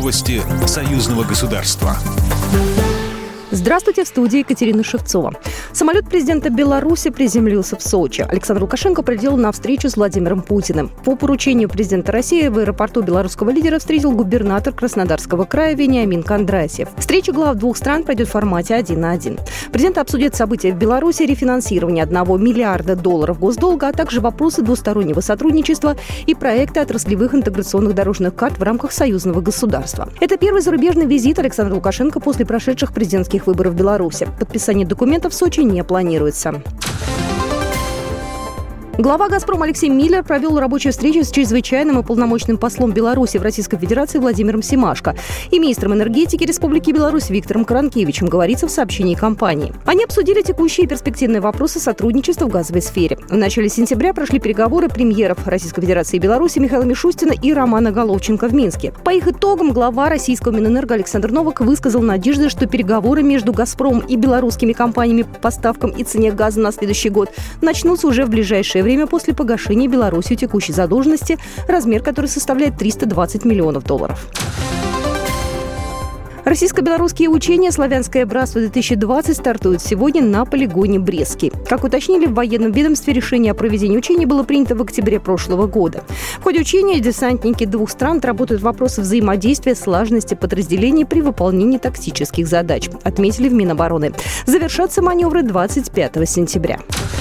Новости союзного государства. Здравствуйте, в студии Екатерина Шевцова. Самолет президента Беларуси приземлился в Сочи. Александр Лукашенко прилетел на встречу с Владимиром Путиным. По поручению президента России в аэропорту белорусского лидера встретил губернатор Краснодарского края Вениамин Кондратьев. Встреча глав двух стран пройдет в формате 1 на 1. Президенты обсудят события в Беларуси, рефинансирование $1 миллиарда госдолга, а также вопросы двустороннего сотрудничества и проекты отраслевых интеграционных дорожных карт в рамках союзного государства. Это первый зарубежный визит Александра Лукашенко после прошедших президентских выборов в Беларуси. Подписание документов в Сочи не планируется. Глава «Газпрома» Алексей Миллер провел рабочую встречу с чрезвычайным и полномочным послом Беларуси в Российской Федерации Владимиром Семашко и министром энергетики Республики Беларусь Виктором Каранкевичем, говорится в сообщении компании. Они обсудили текущие и перспективные вопросы сотрудничества в газовой сфере. В начале сентября прошли переговоры премьеров Российской Федерации и Беларуси Михаила Мишустина и Романа Головченко в Минске. По их итогам глава российского Минэнерго Александр Новак высказал надежды, что переговоры между «Газпромом» и белорусскими компаниями по поставкам и цене газа на следующий год начнутся уже в ближайшее время после погашения Беларусью текущей задолженности, размер которой составляет $320 миллионов. Российско-белорусские учения «Славянское братство-2020» стартуют сегодня на полигоне Брестский. Как уточнили в военном ведомстве, решение о проведении учений было принято в октябре прошлого года. В ходе учения десантники двух стран отработают вопросы взаимодействия, слаженности подразделений при выполнении тактических задач, отметили в Минобороны. Завершатся маневры 25 сентября.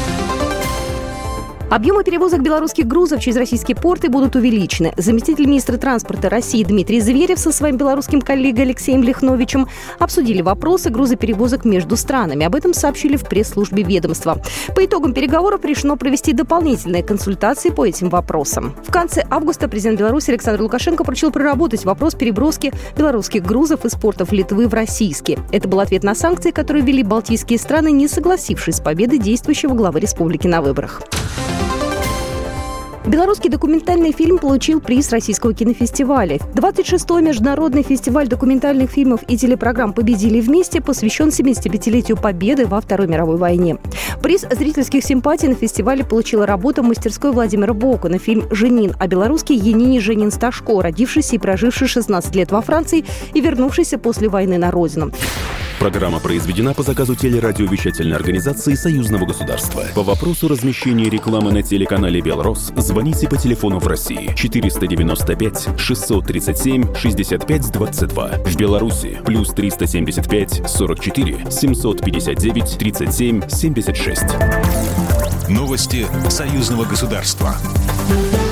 Объемы перевозок белорусских грузов через российские порты будут увеличены. Заместитель министра транспорта России Дмитрий Зверев со своим белорусским коллегой Алексеем Лихновичем обсудили вопросы грузоперевозок между странами. Об этом сообщили в пресс-службе ведомства. По итогам переговоров решено провести дополнительные консультации по этим вопросам. В конце августа президент Беларуси Александр Лукашенко поручил проработать вопрос переброски белорусских грузов из портов Литвы в российские. Это был ответ на санкции, которые ввели балтийские страны, не согласившись с победой действующего главы республики на выборах. Белорусский документальный фильм получил приз Российского кинофестиваля. 26-й международный фестиваль документальных фильмов и телепрограмм «Победили вместе» посвящен 75-летию Победы во Второй мировой войне. Приз зрительских симпатий на фестивале получила работа мастерской Владимира Бокуна, фильм «Женин» о белорусской Янине Женин-Сташко, родившейся и прожившей 16 лет во Франции и вернувшейся после войны на родину. Программа произведена по заказу телерадиовещательной организации Союзного государства. По вопросу размещения рекламы на телеканале «Белрос» звоните по телефону в России 495 637 65 22. В Беларуси плюс 375 44 759 37 76. Новости союзного государства.